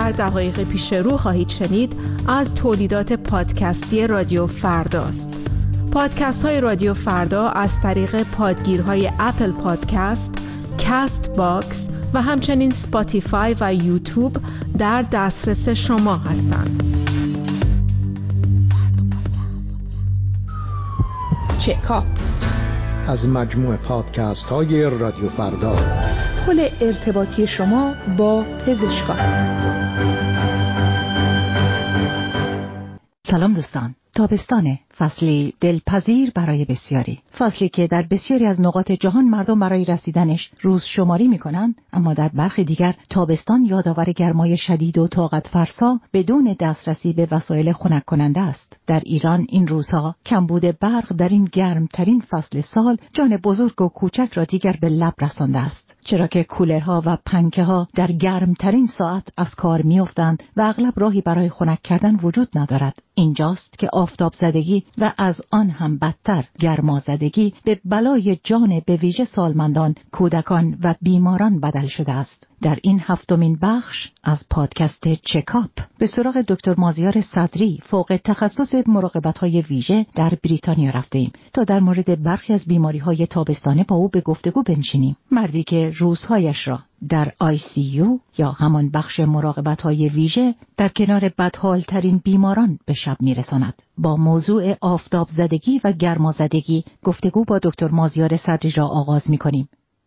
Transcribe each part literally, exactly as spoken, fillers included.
در دقایق پیش رو خواهید شنید از تولیدات پادکستی رادیو فرداست. پادکست های رادیو فردا از طریق پادگیرهای اپل پادکست، کاست باکس و همچنین سپاتیفای و یوتیوب در دسترس شما هستند. چکاپ از مجموع پادکست های رادیو فردا، پل ارتباطی شما با پزشکان. سلام دوستان، تابستانه، فصلی دلپذیر برای بسیاری، فصلی که در بسیاری از نقاط جهان مردم برای رسیدنش روز شماری میکنن، اما در برخی دیگر تابستان یادآور گرمای شدید و طاقت فرسا بدون دسترسی به وسایل خنک کننده است. در ایران این روزها کمبود برق در این گرمترین فصل سال جان بزرگ و کوچک را دیگر به لب رسانده است، چرا که کولرها و پنکه ها در گرمترین ساعت از کار میافتند و اغلب راهی برای خنک کردن وجود ندارد. اینجاست که آفتاب زدگی و از آن هم بدتر گرما زدگی به بلای جان به ویژه سالمندان، کودکان و بیماران بدل شده است. در این هفتمین بخش از پادکست چکاپ به سراغ دکتر مازیار صدری، فوق تخصص مراقبت‌های ویژه در بریتانیا رفتیم تا در مورد برخی از بیماری‌های تابستانه با او به گفتگو بنشینیم. مردی که روزهایش را در آی سی یو یا همان بخش مراقبت‌های ویژه در کنار بدحال‌ترین بیماران به شب می‌رساند. با موضوع آفتاب زدگی و گرما زدگی گفتگو با دکتر مازیار صدری را آغاز می‌کنیم.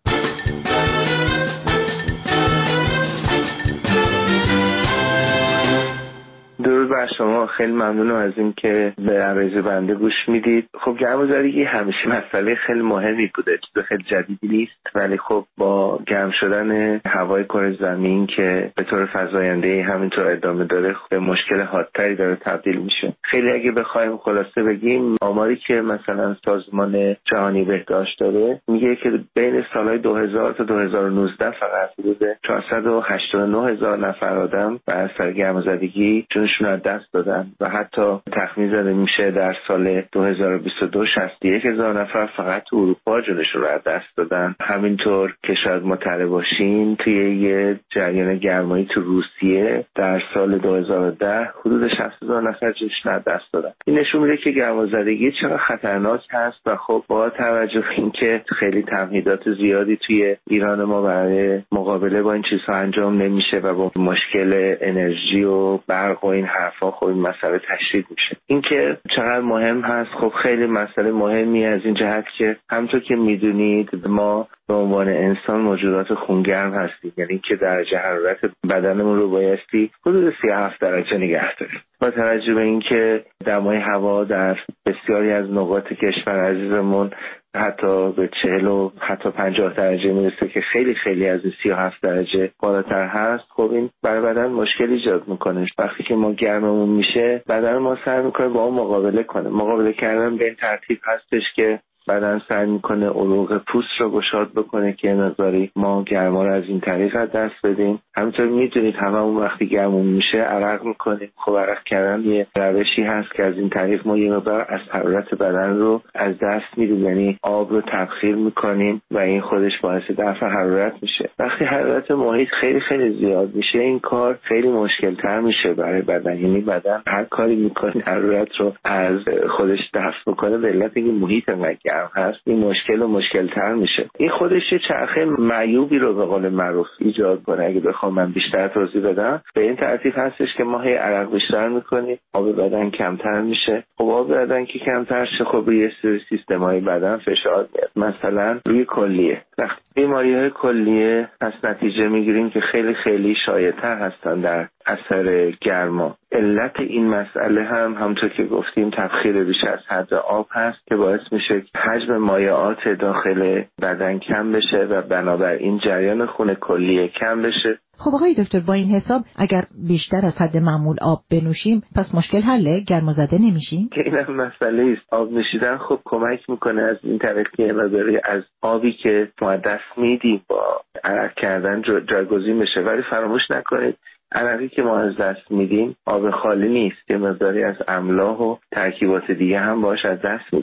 درود بر شما، خیلی ممنونم از این که به عرض بنده گوش میدید. خب گرمازدگی همیشه مسئله خیلی مهمی بوده، چیز خیلی جدیدی نیست، ولی خب با گرم شدن هوای کره زمین که به طور فزاینده همینطور ادامه داره به مشکل حادتری داره تبدیل میشه. خیلی اگه بخوایم خلاصه بگیم، آماری که مثلا سازمان جهانی بهداشت داره میگه که بین سالهای دو هزار تا دو هزار و نوزده فقط حدود چهارصد و هشتاد و نه هزار نفر آدم بر اثر گرمازدگی جونشون از دست دادن و حتی تخمین زده میشه در سال دو هزار و بیست و دو شصت و یک هزار نفر فقط تو اروپا جونشون رو از دست دادن. همینطور که شاید مطلع باشین توی یه جریان گرمایی تو روسیه در سال دو هزار و ده حدود شصت هزار نفر جونشون از دست دادن. این نشون میده که گرمازدگی چقدر خطرناک هست و خب با توجه به اینکه خیلی تمهیدات زیادی توی ایران ما برای مقابله با این چیزها انجام نمیشه و با مشکل انرژی و برق و این حرفا خب این مسئله تشدید میشه. اینکه چقدر مهم هست، خب خیلی مسئله مهمی از این جهت که همونطور که میدونید ما به عنوان انسان موجودات خونگرم هستیم، یعنی که درجه حرارت بدنمون رو بایستی حدود سی و هفت درجه نگه داریم. با توجه به اینکه دمای هوا در بسیاری از نقاط کشور عزیزمون حتی به چهل و حتی پنجاه درجه میرسه که خیلی خیلی از سی و هفت درجه بالاتر هست، خب این برای بدن مشکل ایجاد میکنه. وقتی که ما گرممون میشه بدن ما سعی میکنه با اون مقابله کنه. مقابله کردن به این ترتیب هستش که بدن سعی میکنه عروق پوست رو گشاد بکنه که مقداری ما گرما رو از این طریق از دست بدیم. همینطور میدونید هممون وقتی گرممون میشه عرق میکنیم. خب عرق کردن یه روشی هست که از این طریق ما یه مقدار از حرارت بدن رو از دست میدیم، یعنی آب رو تبخیر میکنیم و این خودش باعث دفع حرارت میشه. وقتی حرارت محیط خیلی خیلی زیاد میشه این کار خیلی مشکل تر میشه برای بدن، یعنی بدن هر کاری میکنه حرارت رو از خودش دفع بکنه به علت اینکه محیط انقدر هست این مشکل و مشکل تر میشه. این خودش یه چرخه معیوبی رو به قول معروف ایجاد کنه. اگه بخوام من بیشتر توضیح بدم به این ترتیب هستش که ما هی عرق بیشتر میکنیم، آب بدن کمتر میشه. خب آب بدن که کمتر شه خب روی سری سیستم‌های بدن فشار میاد، مثلا روی کلیه. وقتی بیماری‌های کلیه پس نتیجه میگیریم که خیلی خیلی شایع‌تر هستن در اثر گرما. علت این مسئله هم همونطور که گفتیم تبخیر بیش از حد آب هست که باعث میشه حجم مایعات داخل بدن کم بشه و بنابراین جریان خون کلیه کم بشه. خب آقای دکتر، با این حساب اگر بیشتر از حد معمول آب بنوشیم پس مشکل حله؟ گرمازده نمیشیم؟ که اینم مسئله است. آب نوشیدن خب کمک میکنه از این طریق که مقداری از آبی که ما دست میدیم با عرق کردن جایگزین بشه، ولی فراموش نکنید عرقی که ما از دست میدیم آب خالی نیست، یه مقداری از املاح و ترکیبات دیگه هم باش از دست میدیم.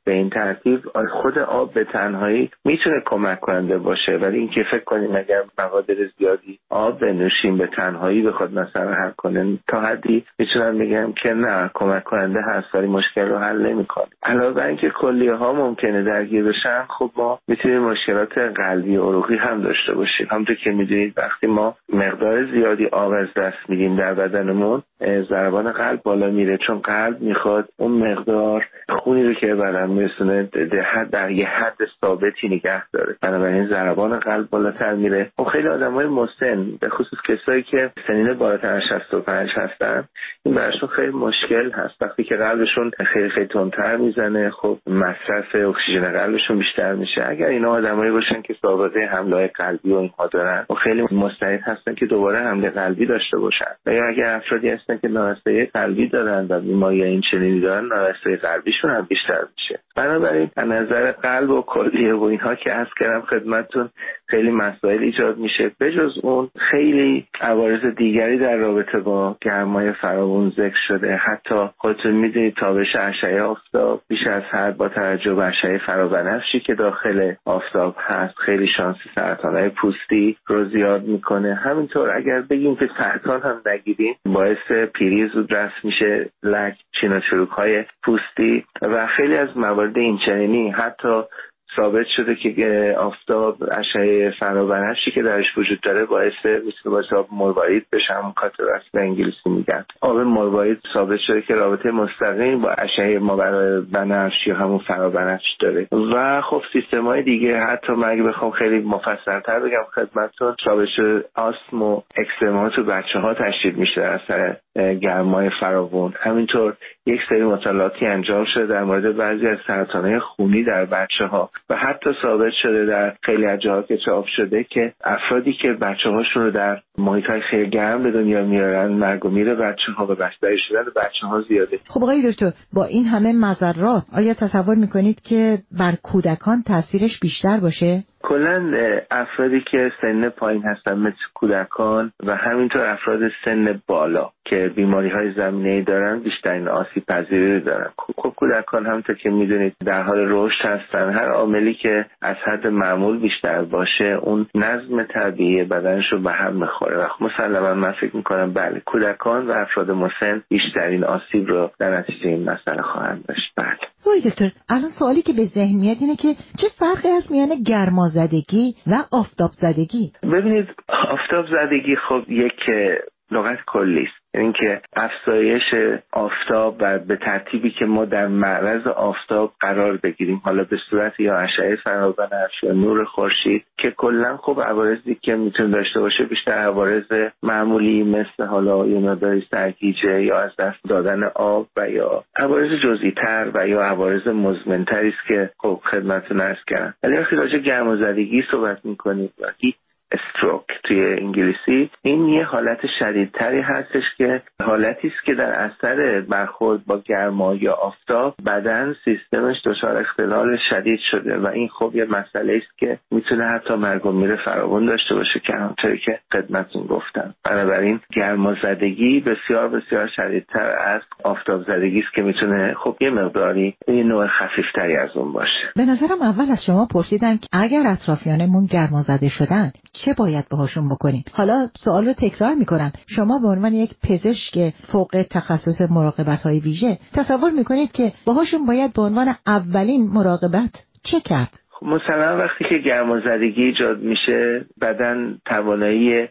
به این ترتیب خود آب به تنهایی میتونه کمک کننده باشه، ولی اینکه فکر کنیم اگر مقادیر زیادی آب بنوشیم به تنهایی بخواد مثلا حل کنه، تا حدی میتونم بگم که نه، کمک کننده هست ولی مشکل رو حل نمیکنه. علاوه بر اینکه کلیه ها ممکنه درگیر بشن، خب ما میتونیم مشکلات قلبی و عروقی هم داشته باشیم. همونطور که میدونید وقتی ما مقدار زیادی آب از دست میدیم در بدنمون، ضربان قلب بالا میره، چون قلب میخواد اون مقدار خونی رو که بدن میرسونه در یه حد ثابتی نگه داره، بنابراین ضربان قلب بالاتر میره. و خیلی آدمای مسن، به خصوص کسایی که سنین بالاتر از شصت و پنج هستن، این براشون خیلی مشکل هست. وقتی که قلبشون خیلی خیلی تندتر میزنه، خب مصرف اکسیژن قلبشون بیشتر میشه. اگر اینا آدمایی باشن که سابقه حمله قلبی و اینها دارن و خیلی مستعد هستن که دوباره حمله قلبی داشته باشن، و یا اگر افرادی هستن که نارسایی قلبی دارن و بیماری این چنینی دارن، نارسایی قلبیشون هم بیشتر میشه. بنابراین از نظر قلب و کلیه و اینها که عرض کردم خدمتتون، خیلی مسائل ایجاد میشه. بجز اون خیلی عوارض دیگری در رابطه با گرمای فراوان ذکر شده. حتی خودتون میدونید تابش اشعه آفتاب بیش از حد با توجه به اشعه فرابنفشی که داخل آفتاب هست، خیلی شانس سرطان‌های پوستی رو زیاد میکنه. همینطور اگر بگیم که سرطان هم نگیریم، باعث پیری زودرس میشه، لک، چین و چروک‌های پوستی و خیلی از موارد این چنینی. حتی ثابت شده که آفتاب، اشعه فرابنفشی که درش وجود داره، باعث میتونه باعث آب مروارید بشه، همون کاتاراکت به انگلیسی میگن. آب مروارید ثابت شده که رابطه مستقیم با اشعه مابرابنفشی یا همون فرابنفش داره. و خب سیستم‌های دیگه، حتی من اگه بخوام خیلی مفصل‌تر بگم خدمتتون، ثابت شده آستم و اکزما تو بچه‌ها تشدید میشه در اثر گرمای فراوان. همینطور یک سری مطالعاتی انجام شده در مورد بعضی از سرطان‌های خونی در بچه‌ها و حتی ثابت شده در خیلی از جاها که چاپ شده که افرادی که بچه‌هاشون رو در محیط‌های خیلی گرم به دنیا میارن، مرگ و میر بچه‌ها و بستری شدن بچه‌ها زیاده. خب آقای دکتر، با این همه مضرات آیا تصور می‌کنید که بر کودکان تاثیرش بیشتر باشه؟ کلاً افرادی که سن پایین هستن مثل کودکان و همینطور افراد سن بالا که بیماری‌های زمینه‌ای دارن، بیشترین آسیب پذیری دارن. خب کودکان همونطور که میدونید در حال رشد هستن. هر عاملی که از حد معمول بیشتر باشه، اون نظم طبیعی بدنش رو به هم می‌خوره و مسلماً من فکر می‌کنم بله، کودکان و افراد مسن بیشترین آسیب رو در نتیجه این مسئله خواهند داشت. بله. آقای دکتر، الان سوالی که به ذهن میاد اینه که چه فرقی هست میان گرمازدگی و آفتاب زدگی؟ ببینید، آفتاب زدگی خب یک لغت کلی است، یعنی که افزایش آفتاب و به ترتیبی که ما در معرض آفتاب قرار بگیریم، حالا به صورت یا اشعه فرابنفش یا نور خورشید، که کلا خب عوارضی که میتونه داشته باشه بیشتر عوارض معمولی مثل حالا یه مقداری سرگیجه یا از دست دادن آب و یا عوارض جزئی تر و یا عوارض مزمن تری است که خب خدمتتون عرض کردم. ولی وقتی راجع به گرمازدگی صحبت میکنیم، وقتی استروک توی انگلیسی، این یه حالت شدیدتری هستش که حالتی است که در اثر برخورد با گرما یا آفتاب بدن سیستمش دچار اختلال شدید شده و این خب یه مسئله است که میتونه حتی مرگ و میر فراوان داشته باشه که همونطوری که خدمتتون گفتم. بنابراین گرمازدگی بسیار بسیار شدیدتر از آفتاب زدگی است که میتونه خب یه مقداری یه نوع خفیفتری از اون باشه. به نظرم اول از شما پرسیدم که اگر اطرافیانمون گرمازده شدن چه باید باهاشون بکنیم؟ حالا سوال رو تکرار میکنم. شما به عنوان یک پزشک فوق تخصص مراقبت‌های ویژه تصور میکنید که باهاشون باید به عنوان اولین مراقبت چه کرد؟ مثلا وقتی که گرمازدگی ایجاد میشه، بدن توانایی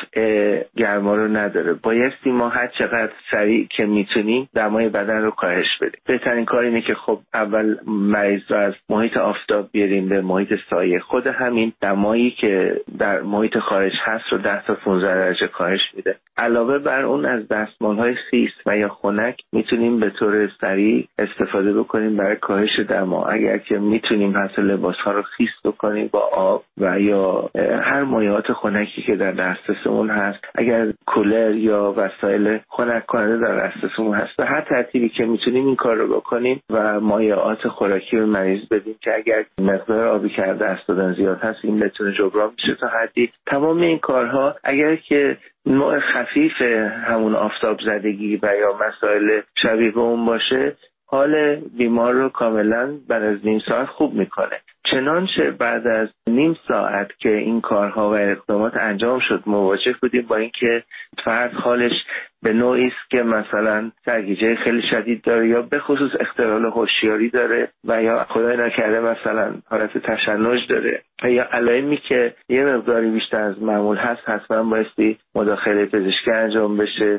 دفع گرما رو نداره. بایستی ما هر چقدر سریع که میتونیم دمای بدن رو کاهش بدیم. بهترین کار اینه که خب اول مریض رو از محیط آفتاب بیاریم به محیط سایه. خود همین دمایی که در محیط خارج هست رو ده تا پانزده درجه کاهش میده. علاوه بر اون از دستمال‌های خیس و یا خنک میتونیم به طور سریع استفاده بکنیم برای کاهش دما. اگر که میتونیم حتی لباس‌ها رو خیس بکنیم با آب و یا هر مایعات خنکی که در دسترسمون هست، اگر کولر یا وسایل خنک کننده در دسترسمون هست، به هر ترتیبی که میتونیم این کار رو بکنیم و مایعات خوراکی به مریض بدیم که اگر مقدار آبی که در دست دادن زیاد هست این بتونه جبران بشه تا حدی. تمام این کارها اگر که نوع خفیف همون آفتاب زدگی و یا مسائل شبیه به اون باشه، حال بیمار رو کاملا بعد از نیم ساعت خوب میکنه. چنانچه بعد از نیم ساعت که این کارها و اقدامات انجام شد مواجه بودیم با اینکه فرد حالش به نوعی است که مثلا سرگیجه خیلی شدید داره یا به خصوص اختلال هوشیاری داره و یا خدای نکرده مثلا حالت تشنج داره و یا علائمی که یه مقداری بیشتر از معمول هست، حتما بایستی مداخله پزشکی انجام بشه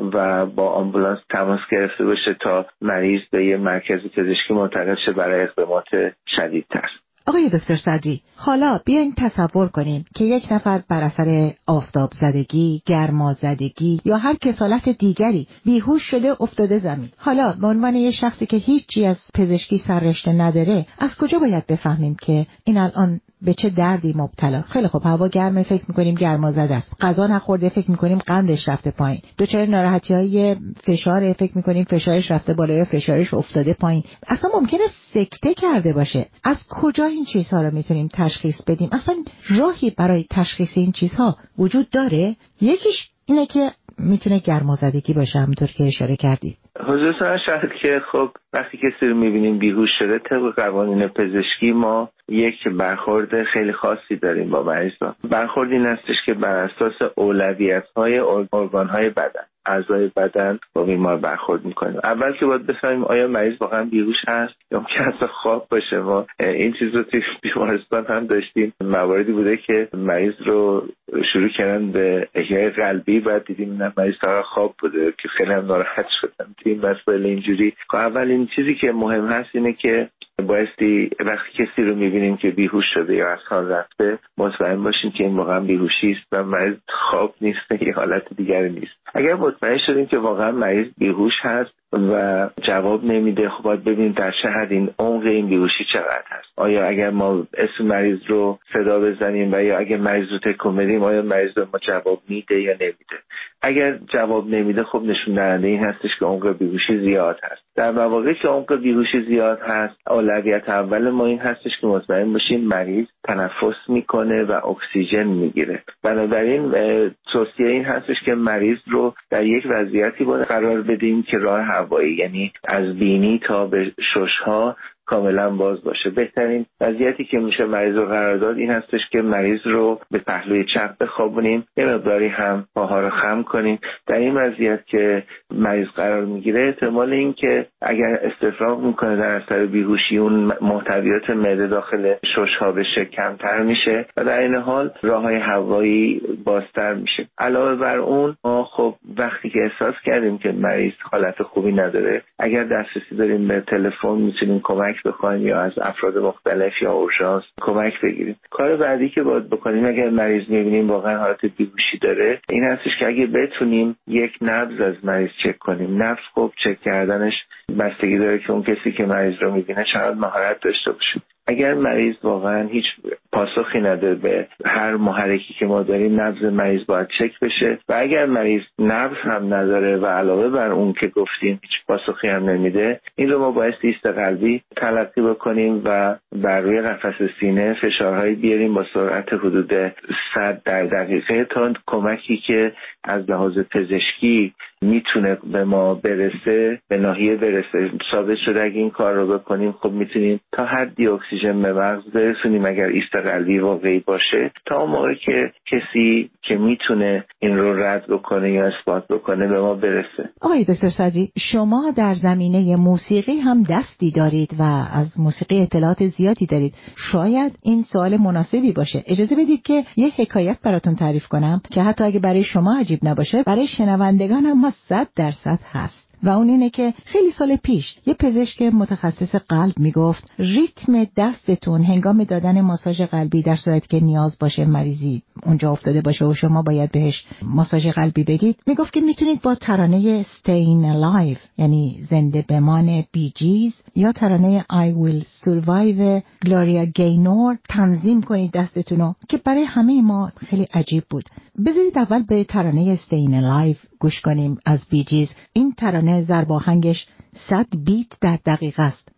و با آمبولانس تماس گرفته بشه تا مریض به یه مرکز پزشکی منتقل شه برای اقدامات شدیدتر. آقای دکتر صدری، حالا بیاین تصور کنیم که یک نفر بر اثر آفتاب زدگی، گرما زدگی یا هر کسالت دیگری بیهوش شده افتاده زمین. حالا به عنوان یک شخصی که هیچی از پزشکی سررشته نداره، از کجا باید بفهمیم که این الان به چه دردی مبتلاست؟ خیلی خب، هوا گرمه فکر می‌کنیم گرما زده است. غذا نخورده فکر می‌کنیم قندش رفته پایین. دچار ناراحتی‌های فشار فکر می‌کنیم فشارش رفته بالا یا فشارش افتاده پایین. اصلا ممکنه سکته کرده باشه. از کجا این چیزها رو می‌تونیم تشخیص بدیم؟ اصلا راهی برای تشخیص این چیزها وجود داره؟ یکیش اینه که میتونه گرمازدگی باشه، همونطور که اشاره کردید. حضورتون شاید که خب وقتی کسی رو میبینیم بیهوش شده، طبق قوانین پزشکی ما یک برخورد خیلی خاصی داریم با مریضان. برخورد این هستش که بر اساس اولویت‌های ارگان‌های بدن، اعضای بدن با بیمار برخورد میکنیم. اول که باید بفهمیم آیا مریض واقعا بیهوش هست یا ممکن است خواب باشه. ما این چیز رو توی بیمارستان هم داشتیم، مواردی بوده که مریض رو شروع کردن به احیای قلبی، بعد دیدیم نه مریض تا خواب بوده که خیلی هم ناراحت شدن. این مسئله اینجوری که اولین چیزی که مهم هست اینه که بایستی وقتی کسی رو میبینیم که بیهوش شده یا از حال رفته مطمئن باشیم که این واقعا بیهوشی است و مریض خواب نیست یا حالت دیگری نیست. اگر مطمئن شدیم که واقعا مریض بیهوش هست و جواب نمیده، خب باید ببینیم در چه حد این عمق این بیهوشی چقدر هست. آیا اگر ما اسم مریض رو صدا بزنیم و یا اگر مریض رو تکون بدیم آیا مریض رو ما جواب میده یا نمیده. اگر جواب نمیده خب نشون دهنده این هستش که عمق بیهوشی زیاد هست. در مواقعی که عمق بیهوشی زیاد هست، اولویت اول ما این هستش که مطمئن باشیم مریض تنفس میکنه و اکسیژن میگیره. بنابراین توصیه این هستش که مریض رو در یک وضعیتی باید قرار بدیم که راه هوایی، یعنی از بینی تا به ششها کاملا باز باشه. بهترین وضعیتی که میشه مریض رو قرار داد این هستش که مریض رو به پهلوی چپ بخوابونیم، یه مقداری هم پاها رو خم کنیم. در این وضعیت که مریض قرار میگیره احتمال این که اگر استفراغ میکنه در اثر بیهوشی اون محتویات معده داخل ششها بشه کمتر میشه و در این حال راههای هوایی بازتر میشه. علاوه بر اون ما خب وقتی که احساس کردیم که مریض حالت خوبی نداره، اگر دسترسی داریم به تلفن میتونیم کمک بخوایم یا از افراد مختلف یا اورژانس کمک بگیریم. کار بعدی که باید بکنیم اگر مریض میبینیم واقعا حالت بیهوشی داره این هستش که اگه بتونیم یک نبض از مریض چک کنیم. نبض خب چک کردنش بستگی داره که اون کسی که مریض رو میبینه چقدر مهارت داشته باشه. اگر مریض واقعا هیچ پاسخی نداره به هر محرکی که ما داریم، نبض مریض باید چک بشه و اگر مریض نبض هم نداره و علاوه بر اون که گفتیم هیچ پاسخی هم نمیده، این رو ما باید ایست قلبی تلقی بکنیم و بر روی قفس سینه فشارهایی بیاریم با سرعت حدود صد در دقیقه تا کمکی که از لحاظ پزشکی میتونه به ما برسه به ناحیه برسه. ثابت شده اگه این کار رو بکنیم خب میتونیم تا حدی اکسیژن به مغز برسونیم اگر ایست قلبی واقعی باشه، تا اون موقع که کسی که میتونه این رو رد بکنه یا اثبات بکنه به ما برسه. آقای دکتر صدری، شما در زمینه موسیقی هم دستی دارید و از موسیقی اطلاعات زیادی دارید. شاید این سوال مناسبی باشه. اجازه بدید که یه حکایت براتون تعریف کنم که حتی اگه برای شما عجیب نباشه برای شنوندگان هم صد درصد هست. و اون اینه که خیلی سال پیش یه پزشک متخصص قلب میگفت ریتم دستتون هنگام دادن ماساژ قلبی در صورتی که نیاز باشه مریضی اونجا افتاده باشه و شما باید بهش ماساژ قلبی بدید، میگفت که میتونید با ترانه Stayin' Alive یعنی زنده بمان بی جیز یا ترانه I Will Survive گلوریا گینور تنظیم کنید دستتونو، که برای همه ما خیلی عجیب بود. بذارید اول به ترانه Stayin' Alive گوش کنیم از بی جیز. این ترانه ضرب آهنگش صد بیت در دقیقه است.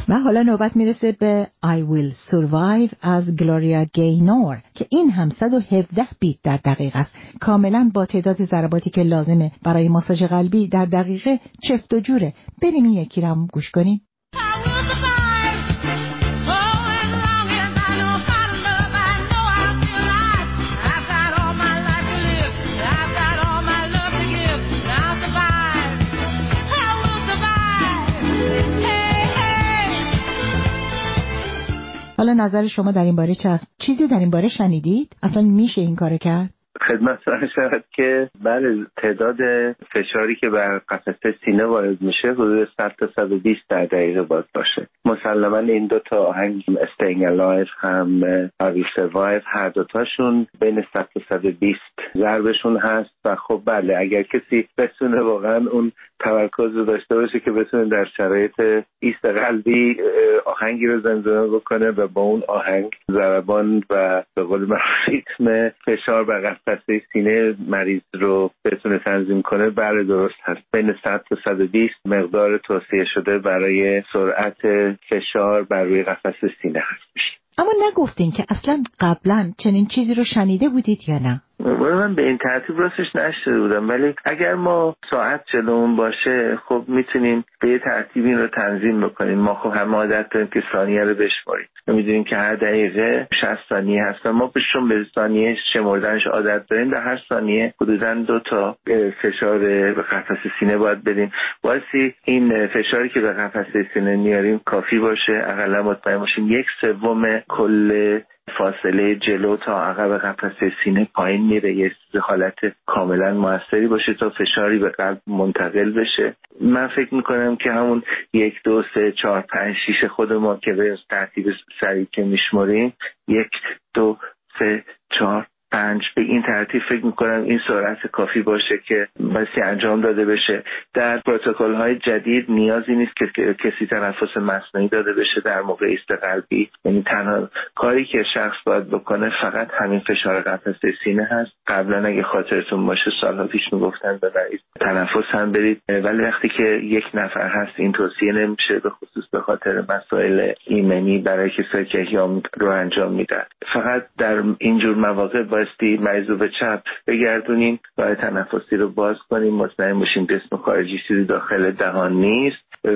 و حالا نوبت میرسه به I Will Survive از گلوریا گینور که این هم صد و هفده بیت در دقیقه است، کاملا با تعداد ضرباتی که لازمه برای ماساژ قلبی در دقیقه چفت و جوره. بریم این یکی رو هم گوش کنیم. حالا نظر شما در این باره چه است؟ چیزی در این باره شنیدید؟ اصلا میشه این کارو کرد؟ خدمتتون شود که بله، تعداد فشاری که بر قفسه سینه وارد میشه حدود صد تا صد و بیست در دقیقه باید باشه. مسلما این دو تا آهنگ Staying Alive هم I Will Survive هر دو تاشون بین صد تا صد و بیست ضربشون هست و خب بله، اگر کسی بتونه واقعا اون تمرکز رو داشته باشه که بتونه در شرایط ایست قلبی آهنگی رو زمزمه بکنه و با اون آهنگ ضربان و به قول معروف ریتم فشار بر قفسه سینه مریض رو بتونه تنظیم کنه، بله درست هست. بین صد تا صد و بیست مقدار توصیه شده برای سرعت فشار بر روی قفسه سینه هست. اما نگفتین که اصلا قبلا چنین چیزی رو شنیده بودید یا نه؟ من به این ترتیب راستش نشده بودم، ولی اگر ما ساعت جلومون باشه خب میتونیم به یه ترتیب این رو تنظیم بکنیم. ما خب هم عادت داریم که ثانیه رو بشماریم، میدونیم که هر دقیقه شصت ثانیه هست و ما بهشون به ثانیه شمردنش عادت داریم. در هر ثانیه حدوداً دو تا فشار به قفسه سینه باید بدیم. واسه این فشاری که به قفسه سینه میاریم کافی باشه، حداقل مطمئن باشیم یک سوم کل فاصله جلو تا عقب قفسه سینه پایین میره، یه حالت کاملا موثری باشه تا فشاری به قلب منتقل بشه. من فکر میکنم که همون یک دو سه چهار پنج شیش خود ما که به ترتیب سریع که میشماریم یک دو سه چهار پنج به این ترتیب فکر میکنم این سرعت کافی باشه که بسی انجام داده بشه. در پروتکل های جدید نیازی نیست که کسی تنفس مصنوعی داده بشه در موقع ایست قلبی، یعنی تنها کاری که شخص باید بکنه فقط همین فشار قفسه سینه هست. قبلا اگه خاطرتون باشه سالها پیش میگفتن به مریض تنفس هم برید، ولی وقتی که یک نفر هست این توصیه نمیشه، به خصوص به خاطر مسائل ایمنی برای کسایی که احیام رو انجام میدن. فقط در اینجور مواقع بایستی مریض رو به چپ بگردونیم و تنفسی رو باز کنیم، مطمئن باشیم جسم خارجی چیزی داخل دهان نیست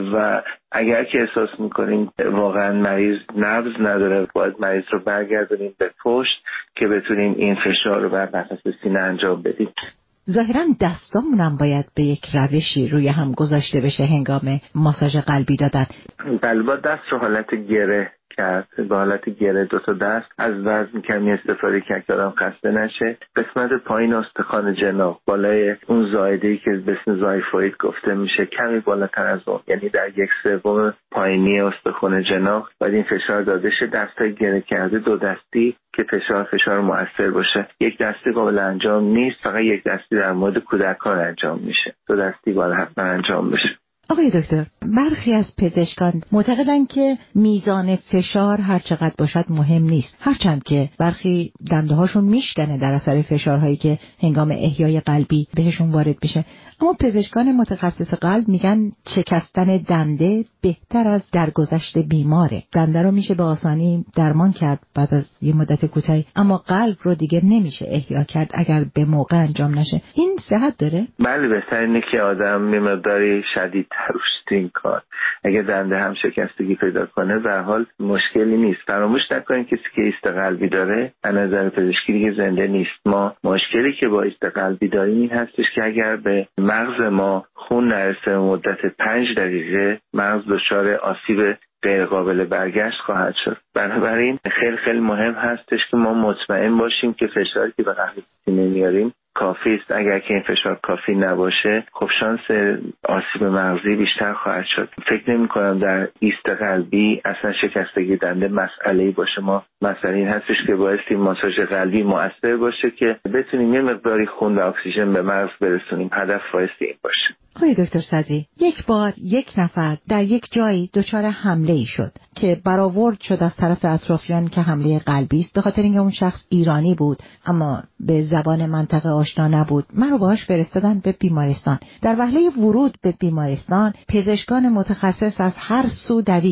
و اگر که احساس میکنیم واقعا مریض نبض نداره باید مریض رو برگردونیم به پشت که بتونیم این فشار رو بر قفسه سینه انجام بدیم. ظاهراً دستامون هم باید به یک روشی روی هم گذاشته بشه هنگام ماساژ قلبی دادن. بله، با دست رو حالت گره کرد، با حالت گره دو تا دست از وزن کمی استفاده کرد که آدم خسته نشه. قسمت پایین استخوان جناح بالای اون زایده‌ای که به اسم زایفوید گفته میشه کمی بالاتر از اون، یعنی در یک سوم پایینی استخوان جناح باید این فشار داده شه. دستای گره کرده دو دستی که فشار فشار مؤثر باشه. یک دستی قابل انجام نیست، فقط یک دستی در مورد کودکان انجام میشه. دو دستی باید حتما انجام بشه. آقای دکتر، برخی از پزشکان معتقدند که میزان فشار هر چقدر باشد مهم نیست، هرچند که برخی دنده هاشون میشکنه در اثر فشارهایی که هنگام احیای قلبی بهشون وارد بشه. اما پزشکان متخصص قلب میگن شکستن دنده بهتر از درگذشت بیماره. دنده رو میشه به آسانی درمان کرد بعد از یه مدت کوتاهی، اما قلب رو دیگه نمیشه احیا کرد اگر به موقع انجام نشه. این صحت داره؟ بله، بهتر اینه که آدم یه مقداری شدیدتر روش این کار. اگه دنده هم شکستگی پیدا کنه به هر حال مشکلی نیست. فراموش نکنید کسی که ایست قلبی داره از نظر پزشکی دیگه زنده نیست. ما مشکلی که با ایست قلبی داریم این هستش که اگر به مغز ما خون نرسه مدت پنج دقیقه مغز دچار آسیب غیر قابل برگشت خواهد شد. بنابراین خیلی خیلی مهم هستش که ما مطمئن باشیم که فشاری که به قفسه سینه میاریم کافی است. اگر که این فشار کافی نباشه خب شانس آسیب مغزی بیشتر خواهد شد. فکر نمی کنم در ایست قلبی اصلا شکستگی دنده مسئله‌ای باشه. ما مسئله این هستش که بایستی ماساژ قلبی مؤثر باشه که بتونیم یه مقداری خون و اکسیژن به مغز برسونیم. هدف بایستی این باشه. آقای دکتر صدری، یک بار یک نفر در یک جایی دچار حمله ای شد که برآورد شد از طرف اطرافیان که حمله قلبی است، به خاطر اینکه اون شخص ایرانی بود اما به زبان منطقه آشنا نبود. من رو باهاش فرستادن به بیمارستان. در وهله ورود به بیمارستان پزشکان متخصص از هر سو دویدن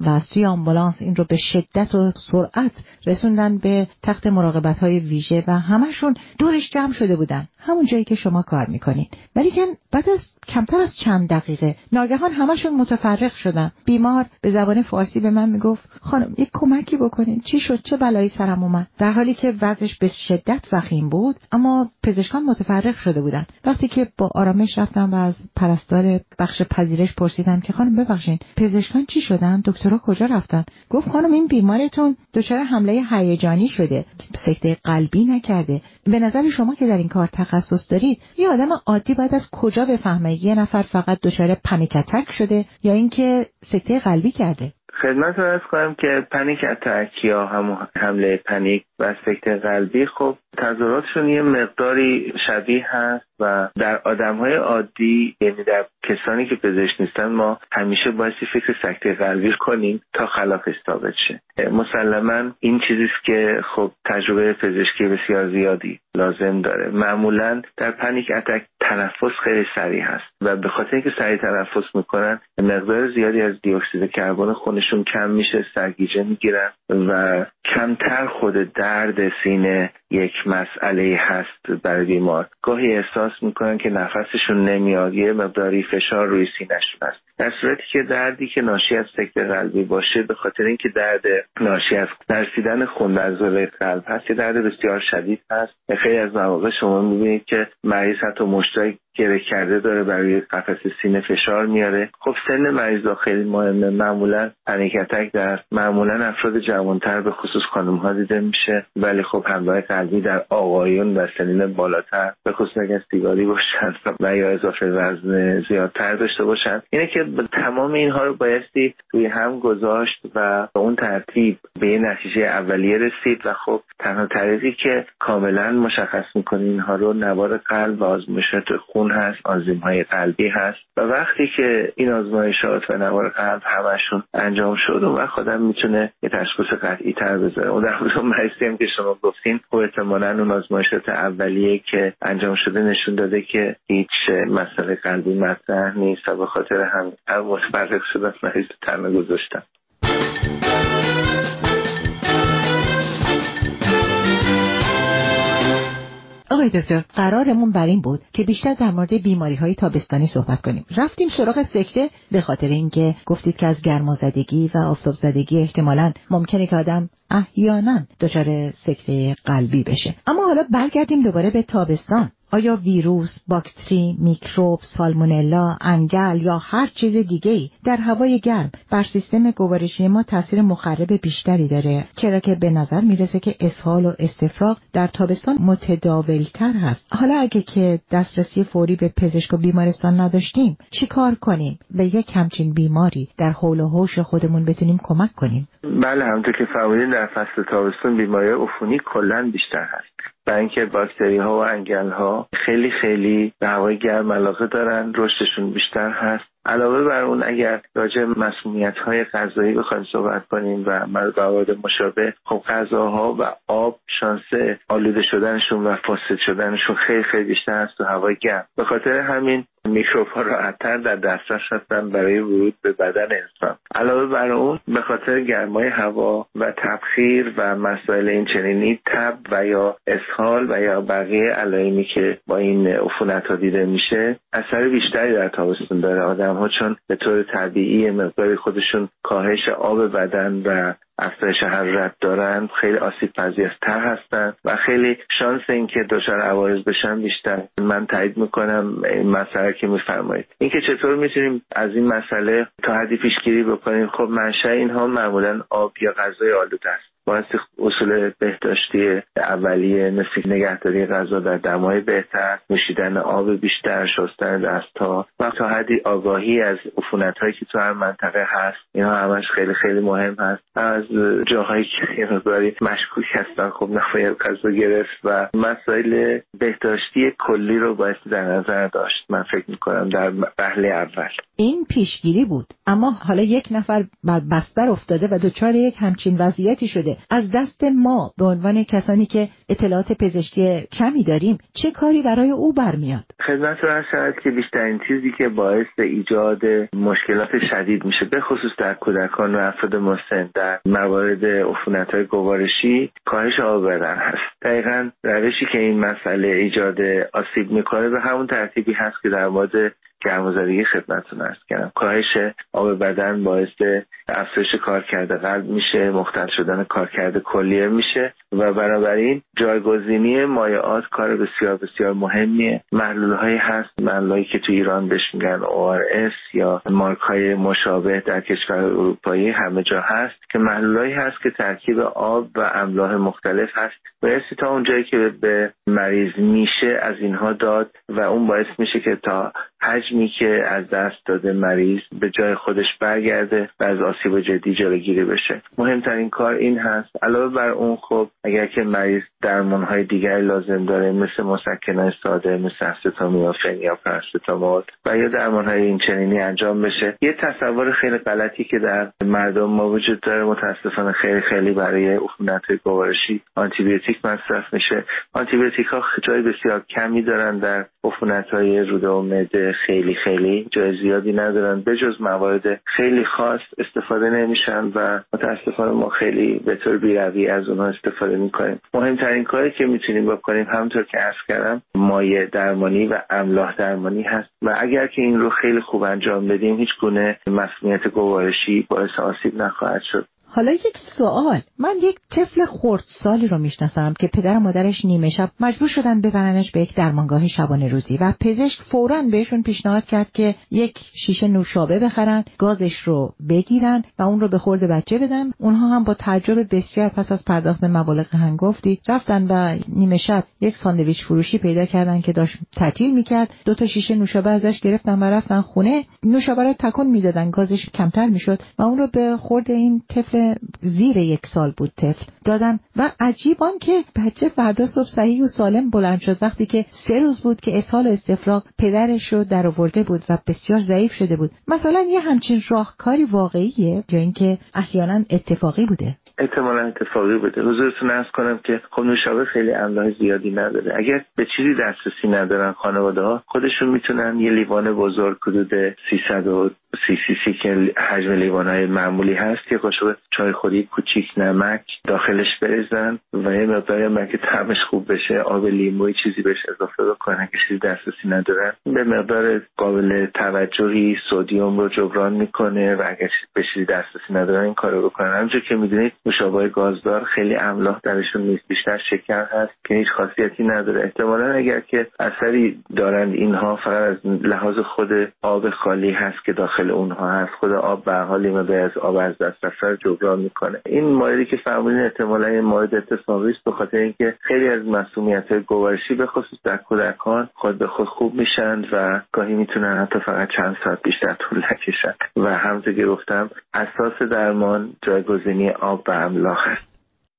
و از توی آمبولانس این رو به شدت و سرعت رسوندن به تخت مراقبت‌های ویژه و همشون دورش جمع شده بودن، همون جایی که شما کار میکنین. ولی که بعد از کمتر از چند دقیقه ناگهان همشون متفرق شدن. بیمار به زبان فارسی به من میگفت خانم یک کمکی بکنین، چی شد، چه بلایی سرم اومد، در حالی که وضعش به شدت وخیم بود. اما پزشکان متفرق شده بودن. وقتی که با آرامش رفتم و از پرستار بخش پذیرش پرسیدم که خانم ببخشید پزشکان چی شدن، دکترها کجا رفتن، گفت خانم این بیمارتون دچار حمله هیجانی شده، سکته قلبی نکرده. به نظر شما که در این کار تخصص دارید، یه آدم عادی باید از کجا بفهمه یه نفر فقط دچار پنیک اتک شده یا اینکه سکته قلبی کرده؟ خدمت رو عرض کنم که پنیک اتک یا همون حمله پنیک و سکته قلبی خب تظاهراتشون یه مقداری شبیه هست و در آدم‌های عادی، یعنی در کسانی که پزشک نیستن، ما همیشه بایستی فکر سکته قلبی کنیم تا خلافش ثابت شه. مسلماً این چیزی است که خب تجربه پزشکی بسیار زیادی لازم داره. معمولاً در پنیک اتک تنفس خیلی سریع هست و به خاطر اینکه سریع تنفس میکنن مقدار زیادی از دی اکسید کربن خونشون کم میشه، سرگیجه میگیرن و کمتر خود درد سینه یک مسئله هست برای بیمار. گاهی احساس میکنن که نفسشون نمیاد، یه مقداری فشار روی سینه‌شون هست، در صورتی که دردی که ناشی از سکته قلبی باشه به خاطر اینکه درد ناشی از نرسیدن خون در زیر قلب هست، یه درد بسیار شدید هست. خیلی از مواقع شما میبینید که مریض حتی مشتای گره کرده داره، برای قفس سینه فشار میاره. خب سن مریضا خیلی مهمه. معمولا پنیک اتک در معمولا افراد جوانتر به خصوص خانم ها دیده میشه، ولی خب حمله قلبی در آقایون و سنین بالاتر به خصوص اگه سیگاری باشن و یا اضافه وزن زیادتر داشته باشن، اینه که تمام اینها رو بایستی روی هم گذاشت و به اون ترتیب به یه نتیجه اولیه رسید و خب تنها طریقی که کاملا مشخص میکنه اینها رو نوار قلب و آزمایشات خون هست، آنزیم‌های قلبی هست و وقتی که این آزمایشات و نوار قلب همشون انجام شد اون وقت آدم میتونه یه تشخیص قطعی تر بذاره. اون در مورد مریضی هم که شما گفتین خب احتمالاً اون آزمایشات اولیه که انجام شده نشون داده که هیچ مسئله قلبی مطرح نیست و به خاطر هم متفرق شدن مریض تنها گذاشتن. آقای دکتر، قرارمون بر این بود که بیشتر در مورد بیماری‌های تابستانی صحبت کنیم. رفتیم سراغ سکته به خاطر اینکه گفتید که از گرمازدگی و آفتابزدگی احتمالاً ممکنه که آدم احیانا دچار سکته قلبی بشه. اما حالا برگردیم دوباره به تابستان. آیا ویروس، باکتری، میکروب، سالمونلا، انگل یا هر چیز دیگه‌ای در هوای گرم بر سیستم گوارشی ما تاثیر مخرب بیشتری داره؟ چرا که به نظر میرسه که اسهال و استفراغ در تابستان متداولتر هست. حالا اگه که دسترسی فوری به پزشک و بیمارستان نداشتیم، چی کار کنیم به یک همچین بیماری در حول و حوش خودمون بتونیم کمک کنیم؟ بله، همونطور که فرمودین در فصل تابستان بیماری عفونی کلاً بیشتر هست. برای اینکه باکتری ها و انگل ها خیلی خیلی به هوای گرم علاقه دارن، رشدشون بیشتر هست. علاوه بر اون اگر راجع به مسمومیت‌های غذایی بخوایم صحبت کنیم و موارد مشابه، خب غذاها و آب شانس آلوده شدنشون و فاسد شدنشون خیلی خیلی بیشتر است تو هوای گرم. به خاطر همین میکروب ها راحت‌تر در دسترس هستن برای ورود به بدن انسان. علاوه بر اون به خاطر گرمای هوا و تبخیر و مسائل این چنینی، تب و یا اسهال و یا بقیه علائمی که با این عفونت‌ها دیده میشه اثر بیشتری در تابستون داره. آدم‌ها چون به طور طبیعی مقدار خودشون کاهش آب بدن و افزایش حرارت دارن، خیلی آسیب پذیرتر هستن و خیلی شانس این که دچار عوارض بشن بیشتر. من تایید میکنم این مسئله که میفرمایید. اینکه چطور میتونیم از این مسئله تا حدی پیشگیری بکنیم؟ خب منشأ اینها معمولا آب یا غذای آلوده است. باید اصول بهداشتی اولیه مثل نگهداری غذا در دمای بهتر، نوشیدن آب بیشتر، شستن دست‌ها و تا حدی آگاهی از عفونت‌هایی که تو هر منطقه هست، اینها همش خیلی خیلی مهم هست. از جاهایی که یه مقداری مشکوک هستن خب نباید غذا گرفت و مسائل بهداشتی کلی رو باید در نظر داشت. من فکر میکنم در وهله اول این پیشگیری بود، اما حالا یک نفر بر بستر افتاده و دچار یک همچین وضعیتی شده. از دست ما به عنوان کسانی که اطلاعات پزشکی کمی داریم چه کاری برای او برمیاد؟ خدمت رو عرض شود که بیشترین چیزی که باعث ایجاد مشکلات شدید میشه به خصوص در کودکان و افراد مسن در موارد عفونت‌های گوارشی کاهش آب بدن هست. دقیقاً روشی که این مسئله ایجاد آسیب میکنه به همون ترتیبی هست که در مورد گرمازدگی خدمتتون عرض کردم. کاهش آب بدن باعث افزایش کارکرد قلب میشه، مختل شدن کارکرد کلیه میشه و بنابراین جایگزینی مایعات کار بسیار بسیار مهمیه. محلول‌هایی هست، محلولایی که تو ایران بهش میگن او آر اس یا مارک‌های مشابه در کشور اروپایی همه جا هست که محلولایی هست که ترکیب آب و املاح مختلف هست. باعث تا اونجایی که به مریض میشه از اینها داد و اون باعث میشه که تا حجمی که از دست داده مریض به جای خودش برگرده و از آسیب جدی جلوگیری بشه. مهمترین کار این هست. علاوه بر اون خب اگر که مریض درمانهای دیگری لازم داره مثل مسکنهای ساده مثل استامینوفن یا پاراستامول و یا درمانهای این چنینی انجام بشه. یه تصور خیلی غلطی که در مردم ما وجود داره متاسفانه خیلی خیلی برای عفونت‌های گوارشی آنتی بیوتیک مصرف میشه. آنتی بیوتیک ها جای بسیار کمی دارن در عفونت‌های روده و معده، خیلی خیلی جای زیادی ندارن، به جز موارد خیلی خاص استفاده نمیشن و متاسفانه ما خیلی به طور بی‌رویه از اونها استفاده میکنیم. مهمترین کاری که میتونیم بکنیم همونطور که عرض کردم مایع درمانی و املاح درمانی هست و اگر که این رو خیلی خوب انجام بدیم هیچ گونه مسمومیت گوارشی باعث آسیب نخواهد شد. حالا یک سوال، من یک طفل خردسالی رو میشناسم که پدر و مادرش نیمه شب مجبور شدن ببرنش به یک درمانگاه شبانه روزی و پزشک فوراً بهشون پیشنهاد کرد که یک شیشه نوشابه بخرن، گازش رو بگیرن و اون رو به خورد بچه بدن. اونها هم با تعجب بسیار پس از پرداخت مبالغ هنگفتی رفتن و نیمه شب یک ساندویچ فروشی پیدا کردن که داشت تعطیل میکرد. دو تا شیشه نوشابه ازش گرفتن و رفتن خونه. نوشابه رو تکون میدادن، گازش کمتر میشد و اون رو به خورد این طفل زیر یک سال بود طفل دادن و عجیب آن که بچه فردا صبح صحیح و سالم بلند شد وقتی که سه روز بود که اسهال و استفراغ پدرش رو در آورده بود و بسیار ضعیف شده بود. مثلا یه همچین راهکاری واقعیه یا اینکه احیانا اتفاقی بوده؟ احتمالاً اتفاقی بوده. حضورتون عرض کنم که خب نوشابه خیلی املاح زیادی نداره. اگر به چیزی دسترسی ندارن خانواده‌ها خودشون میتونن یه لیوان بزرگ حدود سیصد و سی سی سی که حجم لیوان‌های معمولی هست یه قاشق چای خوری کوچیک نمک داخلش بریزن و یه مقداری هم که طعمش خوب بشه آب لیموی چیزی بهش اضافه بکنن که چیزی دسترسی ندارن به مقدار قابل توجهی سدیم رو جبران میکنه و اگر به چیزی دسترسی ندارن این کارو بکنن. همونجور که میدونید نوشابه‌های گازدار خیلی املاح درشون نیست، بیشتر شکر هست که هیچ خاصیتی نداره. احتمالاً اگر که اثری دارند اینها فقط از لحاظ خود آب خالی هست که داخل اونها هست. خود آب به حالی مقدار از آب از دست رفته جبران میکنه. این موردی که فرمودین احتمالاً این مورد اتفاقی است به خاطر اینکه خیلی از مسمومیت‌های گوارشی به خصوص در کودکان خود به خود خوب میشن و گاهی میتونن حتی فقط چند ساعت بیشتر طول نکشن و همونطور که گفتم اساس درمان جایگزینی آب و املاح است.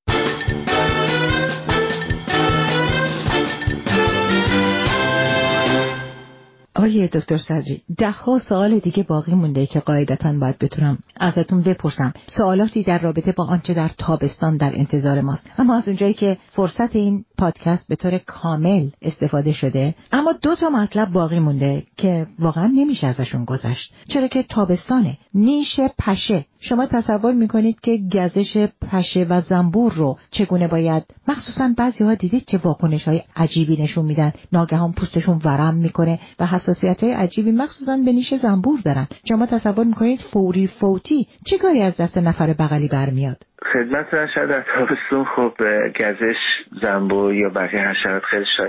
آقای دکتر صدری، ده ها سوال دیگه باقی مونده که قاعدتاً باید بتونم ازتون بپرسم. سوالاتی در رابطه با آنچه در تابستان در انتظار ماست. اما از اونجایی که فرصت این پادکست به طور کامل استفاده شده، اما دو تا مطلب باقی مونده که واقعاً نمیشه ازشون گذشت. چرا که تابستانه. نیش پشه. شما تصور میکنید که گزش پشه و زنبور رو چگونه باید، مخصوصاً بعضی‌ها دیدید که واکنش‌های عجیبی نشون میدن، ناگهان پوستشون ورم میکنه و حساسیت‌های عجیبی مخصوصاً به نیش زنبور دارن. شما تصور میکنید فوری فوتی چه کاری از دست نفر بغلی برمیاد؟ خدمت رشد در تابستون خب گزش زنبور یا بقیه حشرات خیلی شایع هست.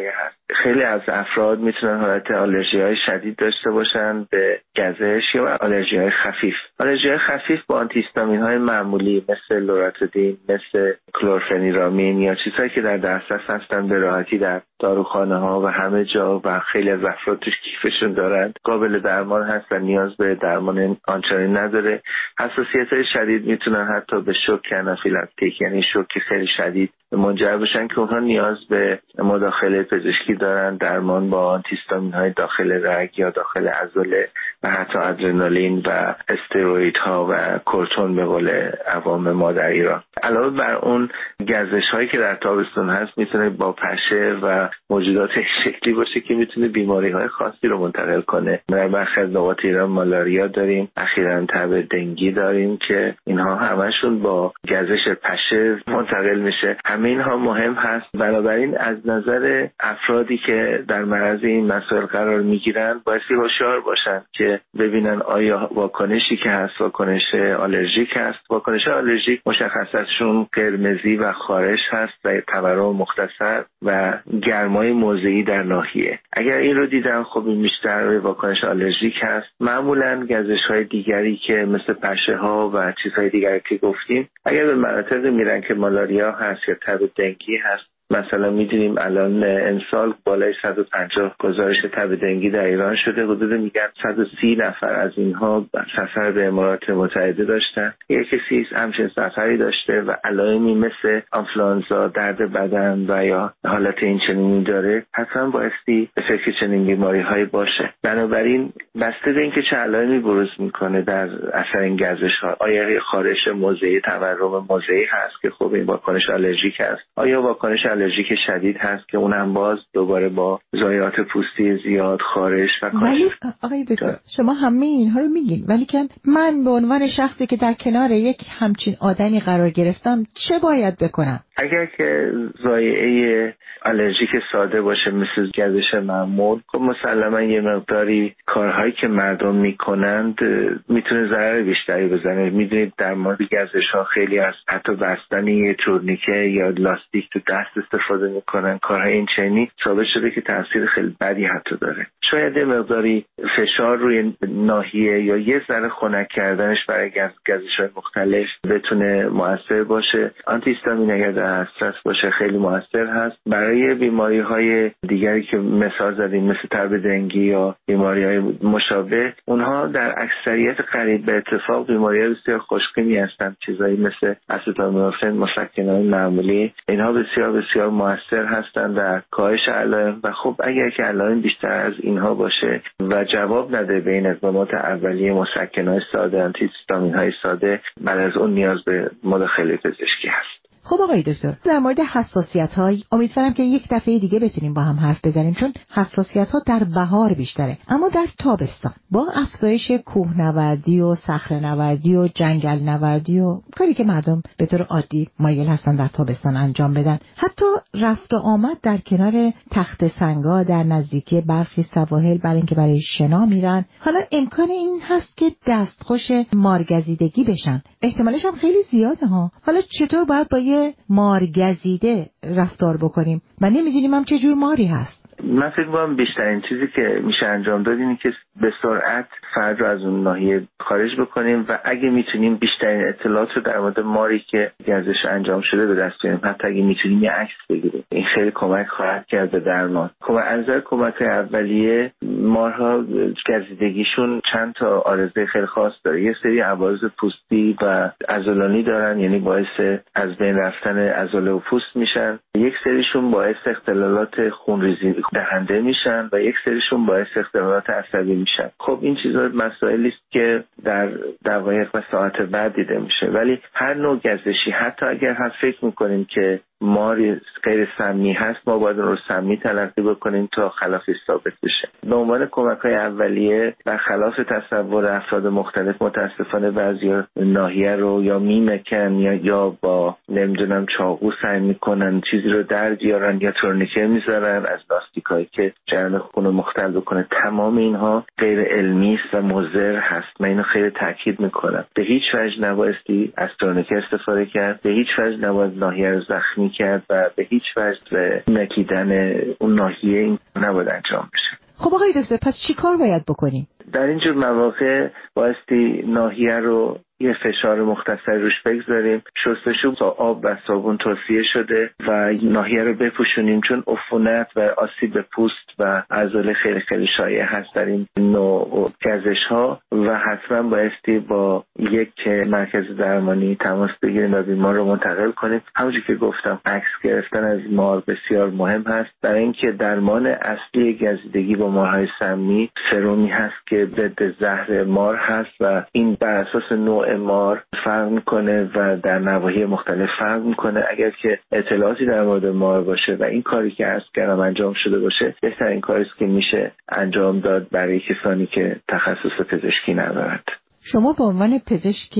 خیلی از افراد میتونن حالت آلرژی های شدید داشته باشن به گزش یا آلرژی های خفیف. آلرژی های خفیف با آنتی هیستامین های معمولی مثل لوراتیدین، مثل کلورفنیرامین یا چیزهایی که در دسترس هستن به راحتی در داروخانه ها و همه جا و خیلی از افراد توش کیفشون دارن، قابل درمان هست و نیاز به درمان آنچنانی نداره. حساسیت های شدید میتونن حتی به شوک آنافیلاکتیک، یعنی شوک خیلی شدید، منجر بشن که اونها نیاز به مداخله پزشکی دارن، درمان با آنتی هیستامین های داخل رگ یا داخل عضله و حتی ادرنالین و استروئیدها و کورتون به قول عوام ما در ایران. علاوه بر اون گزش هایی که در تابستون هست میتونه با پشه و موجودات شکلی باشه که میتونه بیماری های خاصی رو منتقل کنه. در برخی از نقاط ایران مالاریا داریم، اخیراً تب دنگی داریم که اینها همشون با گزش پشه منتقل میشه. همه اینها مهم هست. بنابراین از نظر افرادی که در معرض این مسائل قرار میگیرن بایستی هوشیار باشن که ببینن آیا واکنشی که هست واکنش آلرژیک هست. واکنش آلرژیک مشخصاتشون قرمزی و خارش هست و تورم مختصر و گرمای موضعی در ناحیه. اگر این رو دیدن خب این بیشتر واکنش آلرژیک هست. معمولا گزش های دیگری که مثل پشه ها و چیزهای دیگری که گفتیم اگر به مناطق میرن که مالاریا هست یا تب دنگی هست، مثلا میدونیم الان امسال بالای صد و پنجاه گزارش تب دنگی در ایران شده، حدود میگن صد و سی نفر از اینها سفر به امارات متحده داشتن. یک کسی همچین سفری داشته و علائمی مثل آنفلوانزا، درد بدن و یا حالت این چنینی داره، حتما بایستی به فکر چنین بیماری های باشه. بنابراین بسته به اینکه چه علائمی بروز میکنه در اثر این گزش ها، آیا خارش موضعی، تورم موضعی هست که خب این واکنش آلرژیک است، آیا واکنش آلرژیک شدید هست که اونم باز دوباره با ضایعات پوستی زیاد، خارش و ولی آقای دکتر شما همه اینها رو میگین، ولی که من به عنوان شخصی که در کنار یک همچین آدمی قرار گرفتم چه باید بکنم؟ اگر که ضایعه آلرژیک ساده باشه مثل گزش معمول، خب مسلما یه مقداری کارهایی که مردم میکنند میتونه ضرر بیشتری بزنه. میدونید در مورد گزش ها خیلی از حتی بستن یه تورنیکه یا لاستیک تو دست استفاده میکنن. کارهای این چنینی ثابت شده که تاثیر خیلی بدی حتی داره. شاید یه مقداری فشار روی ناحیه یا یه ذره خنک کردنش برای گزش های مختلف بتونه مؤثر باشه. آنتی هیستامین اگر در دسترس باشه خیلی مؤثر هست. برای بیماری های دیگری که مثال زدیم مثل تب دنگی یا بیماری های مشابه، اونها در اکثریت قریب به اتفاق بیماری های بسیار خوشقیمی هستند. چیزایی مثل اسیتامینوفن، مسکن‌های معمولی، اینها بسیار بسیار مؤثر هستند در کاهش علائم و خب اگر که علائم بیشتر از اینها باشه و جواب نده به این اقدامات اولیه مسکن‌های ساده، آنتی هیستامین‌های ساده، بعد از اون نیاز به مداخله پزشکی هست. خب آقای دکتر، در مورد حساسیت‌های امیدوارم که یک دفعه دیگه بتونیم با هم حرف بزنیم، چون حساسیت‌ها در بهار بیشتره، اما در تابستان با افزایش کوهنوردی و صخره‌نوردی و جنگل نوردی و کاری که مردم به طور عادی مایل هستن در تابستان انجام بدن، حتی رفت و آمد در کنار تخت سنگا در نزدیکی برخی سواحل برای اینکه برای شنا میرن، حالا امکان این هست که دستخوش مارگزیدگی بشن. احتمالش هم خیلی زیاده ها. حالا چطور باید با یه مارگزیده رفتار بکنیم و نمیدونیم هم چه جور ماری هست؟ من فکر می‌کنم بیشترین چیزی که میشه انجام داد اینه که به سرعت فرد رو از اون ناحیه خارج بکنیم و اگه میتونیم بیشترین اطلاعات رو در مورد ماری که گزش انجام شده به دست بیاریم. حتی اگه میتونیم یه عکس بگیریم، این خیلی کمک خواهد کرد به درمان. کمک از نظر کمک‌های اولیه، مارها گزیدگیشون چند تا عارضه خیلی خاص داره. یه سری عوارض پوستی و عضلانی دارن، یعنی باعث از بین رفتن عضله و پوست میشن. یک سریشون باعث اختلالات خونریزی دهنده میشن و یک سریشون باعث اختلالات عصبی میشن. خب این چیزا مسائلی است که در دقایق و ساعت بعد دیده میشه، ولی هر نوع گزشی حتی اگر هم فکر میکنیم که ماری غیر سمی هست، ما باید اون رو سمی تلقی بکنیم تا خلافش ثابت بشه. به عنوان کمک‌های اولیه برخلاف تصور افراد مختلف، متاسفانه بعضیا ناحیه رو یا میمکن یا یا با نمیدونم چاقو سعی میکنن چیزی رو در بیارن یا تورنیکه میذارن از لاستیکایی که جریان خون رو مختل بکنه. تمام اینها غیر علمی است و مضر هست. من اینو خیلی تاکید میکنم. به هیچ وجه نبایستی از تورنیکه استفاده کرد، به هیچ وجه نباید ناحیه رو زخمی میکرد و به هیچ وجه مکیدن اون ناحیه این نباید انجام بشه. خب آقای دکتر پس چی کار باید بکنیم؟ در اینجور مواقع بایستی ناحیه رو یه فشار مختصر روش بگذاریم، شستشو با آب و صابون توصیه شده و ناحیه رو بپوشونیم، چون عفونت و آسیب به پوست و عضله خیلی خیلی شایع هست در این نوع گزش ها و حتما بایستی با یک مرکز درمانی تماس بگیریم و بیمار رو منتقل کنیم. همونجوری که گفتم عکس گرفتن از مار بسیار مهم هست، برای اینکه درمان اصلی گزیدگی با مارهای سمی سرومی هست که ضد زهر مار هست و این بر اساس نوع مار فرق میکنه و در نواحی مختلف فرق میکنه. اگر که اطلاعاتی در مورد مار باشه و این کاری که عرض کردم انجام شده باشه، بهترین کاری است که میشه انجام داد برای کسانی که تخصص پزشکی ندارند. شما به عنوان پزشک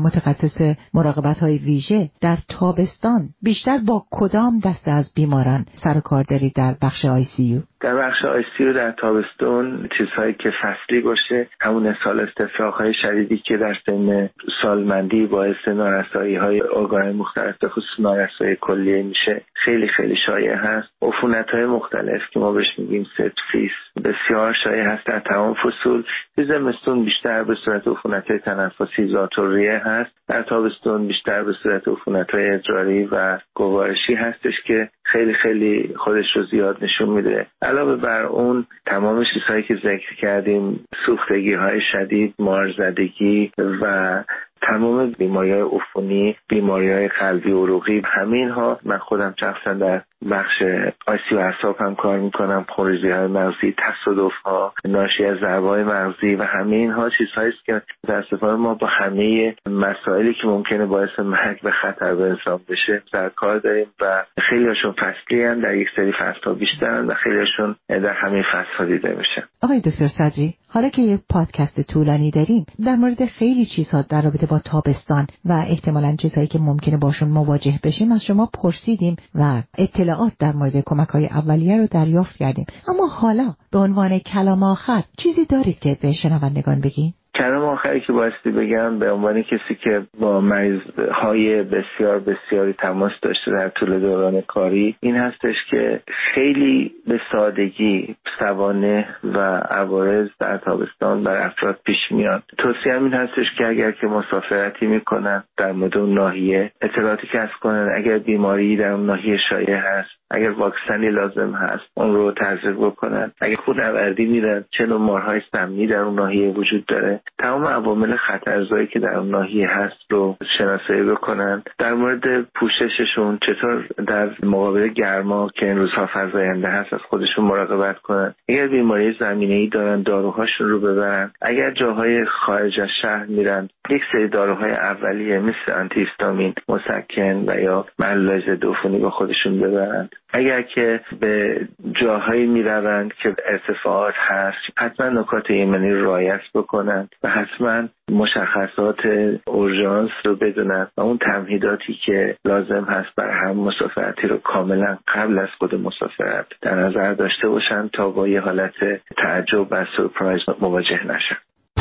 متخصص مراقبت‌های ویژه در تابستان بیشتر با کدام دسته از بیماران سر و کار دارید در بخش آی سی یو؟ در بخش آی سی یو در تابستون چیزهایی که فصلی باشه، همون اسهال استفراغ‌های شدیدی که در سن سالمندی باعث نارسایی‌های ارگان‌های مختلف به خصوص نارسایی کلیه میشه، خیلی خیلی شایع هست. عفونت‌های مختلف که ما بهش میگیم سپسیس بسیار شایع هست در تمام فصول. زمستون بیشتر به صورت عفونت‌های تنفسی ذات‌الریه هست، در تابستون بیشتر به صورت عفونت‌های ادراری و گوارشی هستش که خیلی خیلی خودش رو زیاد نشون میده. علاوه بر اون تمام چیزهایی که ذکر کردیم، سوختگی‌های شدید، مارزدگی و تمام بیماری‌های عفونی، بیماری‌های قلبی و عروقی، همه اینها من خودم شخصا در بخش آی سی یو اعصاب هم کار میکنم، خونریزی‌های مغزی، تصادف‌ها ناشی از ضربه‌های مغزی و همه اینها چیزهایی است که متأسفانه ما با همه مسائلی که ممکنه باعث مرگ به خطر به انسان بشه در کار داریم و خیلی هاشون فصلی هستند، در یک سری فصل‌ها بیشترن و خیلی هاشون در همه فصل‌ها دیده میشه. آقای دکتر صدری، حالا که یک پادکست طولانی داریم در مورد خیلی چیزها در رابطه با تابستان و احتمالاً چیزهایی که ممکنه باشون مواجه بشیم از شما پرسیدیم و اطلاعات در مورد کمک‌های اولیه رو دریافت کردیم، اما حالا به عنوان کلام آخر چیزی دارید که به شنوندگان بگین؟ کلام آخری که بایستی بگم به عنوان کسی که با مریض‌های بسیار بسیاری تماس داشته در طول دوران کاری این هستش که خیلی به سادگی سوانح و عوارض در تابستان بر افراد پیش میاد. توصیه‌ام این هستش که اگر که مسافرتی میکنن در مورد اون ناحیه اطلاعاتی کسب کنن، اگر بیماری در اون ناحیه شایع هست، اگر واکسنی لازم هست اون رو تزریق بکنن، اگر کوهنوردی میرن چه نوع مارهای سمی در اون ناحیه وجود داره، تمام عوامل خطرزایی که در اون ناحیه هست رو شناسایی بکنن. در مورد پوشششون چطور در مقابل گرما که این روزها فزاینده هست از خودشون مراقبت کنن، اگر بیماری زمینه‌ای دارن داروهاشون رو ببرن، اگر جاهای خارج از شهر میرن یک سری داروهای اولیه مثل آنتی هیستامین، مسکن و یا محلول ضد عفونی با خودشون ببرن. اگر که به جاهایی میروند که ارتفاعات هست حتما نکات ایمنی رو رعایت بکنن و حتما مشخصات اورژانس رو بدونن و اون تمهیداتی که لازم هست برای هر مسافرتی رو کاملا قبل از خود مسافرت در نظر داشته باشن تا با یه حالت تعجب و سورپرایز مواجه نشن.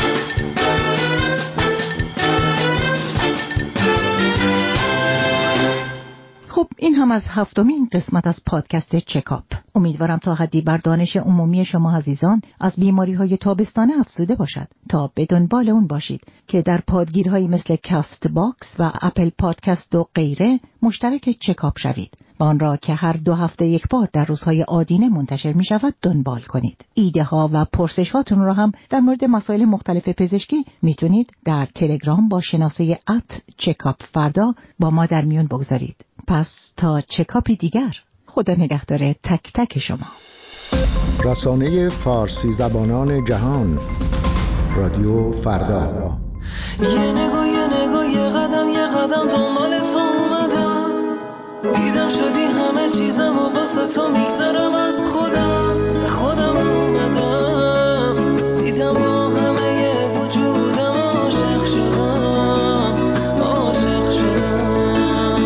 خب این هم از هفتمین قسمت از پادکست چکاپ. امیدوارم تا حدی بر دانش عمومی شما عزیزان از بیماری‌های تابستانه افزوده باشد تا به دنبال اون باشید که در پادگیرهایی مثل کاست باکس و اپل پادکست و غیره مشترک چکاپ شوید و آن را که هر دو هفته یک بار در روزهای آدینه منتشر می شود دنبال کنید. ایده ها و پرسش هاتون را هم در مورد مسائل مختلف پزشکی میتونید در تلگرام با شناسه ات چکاپ فردا با ما در میون بگذارید. پس تا چکاپی دیگر، خدا نگهدار تک تک شما. رسانه فارسی زبانان جهان، رادیو فردا. یه نگاه یه نگاه یه قدم یه قدم دنبال تو اومدم، دیدم شدی همه چیزم و واسه تو میگذرم از خودم خودم اومدم، دیدم با همه وجودم عاشق شدم عاشق شدم.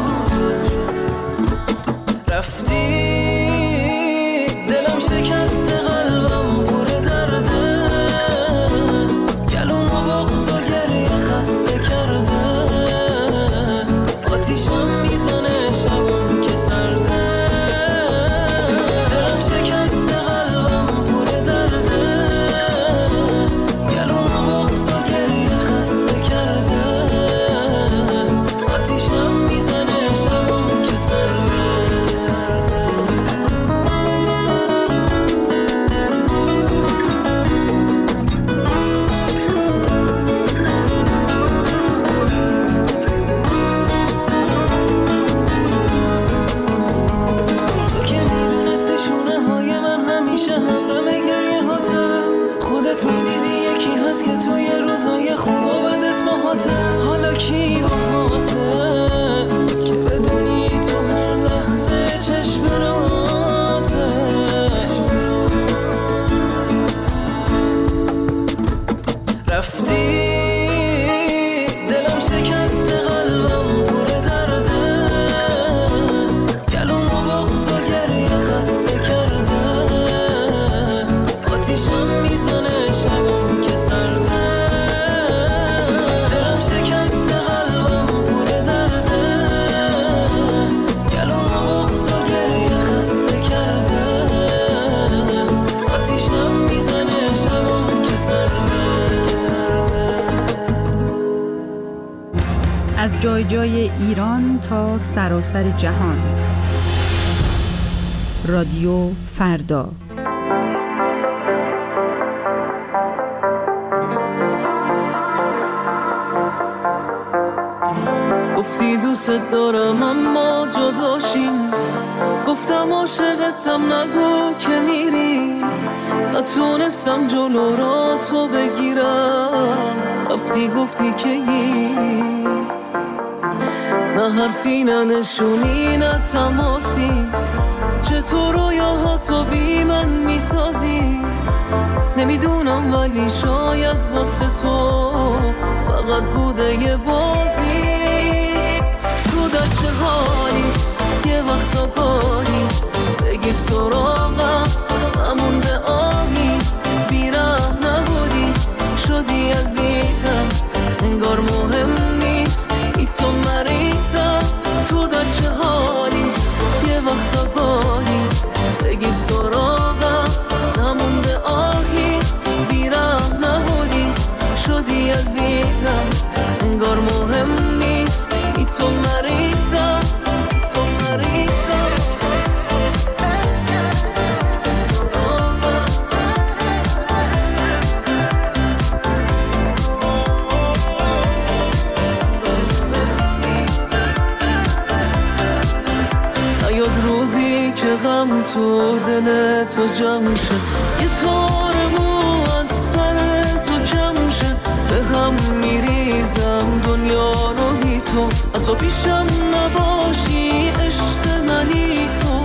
رفتی دلم شکست قلبم پر درده، گلوم و بغض و گریه خسته کرده، آتیشم میزنه شبم ایران تا سراسر جهان. رادیو فردا. گفتی دوست دارم اما جداشیم، گفتم عاشقتم نگو که میری، نتونستم جلو را تو بگیرم، رفتی گفتی که گیری، نه حرفی نه نشونی نه تماسی، چطور رویاهاتو بی من میسازی، نمیدونم ولی شاید واسه تو فقط بوده یه بازی. تو در چه حالی؟ یه وقتا گاهی بگیر سراغم، نمونده آهی، بیرم نبودی شدی عزیزم، انگار مهم نیست ای تو مریضم. تو در چه حالی؟ یه وقتا گاهی بگیر سراغم، نمونده آهی، بیرم نبودی شدی عزیزم، انگار مهم نیست ای تو مریضم، تو مریضم. نیاد روزی که غم تو دل تو جمع شه، یه تار مو از سر تو کم شه، به هم میریزم دنیا رو بی تو، حتی پیشم نباشی عشق منی تو.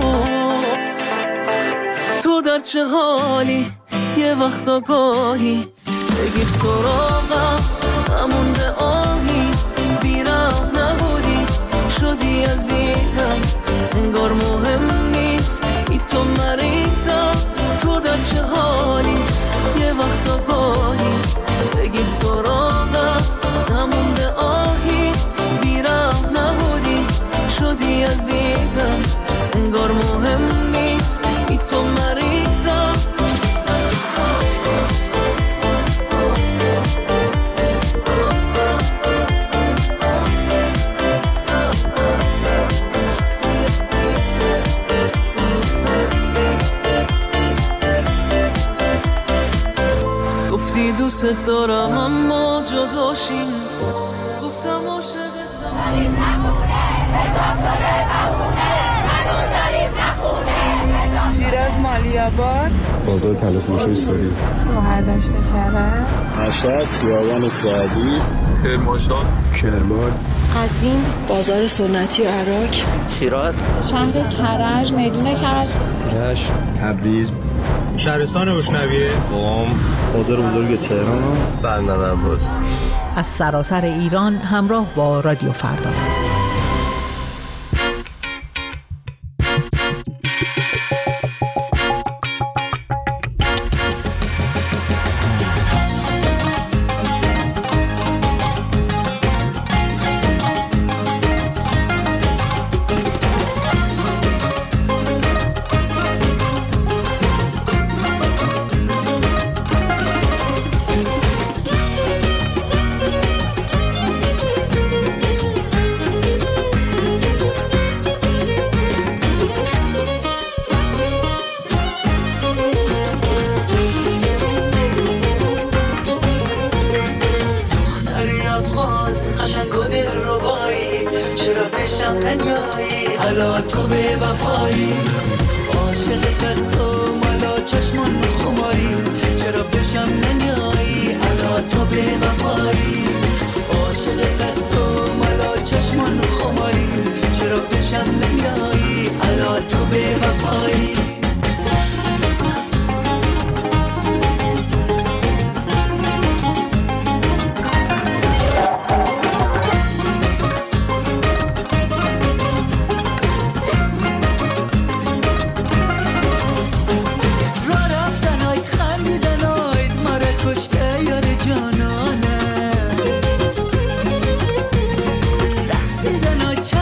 تو در چه حالی؟ یه وقتا گاهی بگیر سراغم، نمونده آهی، بیرم نبودی شدی عزیزم، انگار مهم نیست ای تو مریضم. تو در چه حالی؟ یه وقتا گاهی بگیر سراغم، نمونده آهی، بیرم نبودی شدی عزیزم، انگار مهم نیست ای تو مریضم. گفتی دوست دارم اما جداشیم، گفتم عاشقتم داریم نخونه، حساب شده بمونه، هنوز داریم نخونه. شیراز مالیاباد، بازار تلفروشی سوری، گوهر داشته کرد، مشهد خیابان سعدی، کرمانشاه، کرمان، قزوین، بازار سنتی و عراق، شیراز، شهر کرج، میدون کرج، رشت، تبریز، شهرستان روشنویه، قم، بازار بزرگ تهران، بندر عباس. از سراسر ایران همراه با رادیو فردا. حالا تو به وفایی عاشق دست و مالا چشمان خماری، چرا بشم نمیایی؟ حالا تو به وفایی عاشق دست و مالا چشمان خماری، چرا بشم نمیایی؟ حالا تو به وفایی. رقصیدن های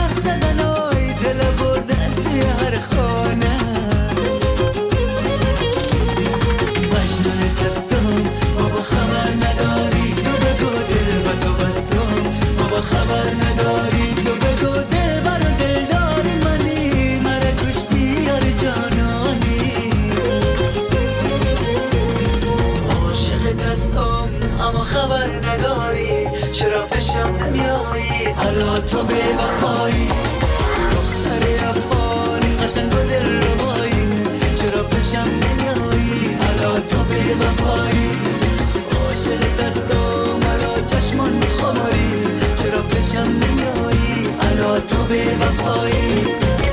به وفایی.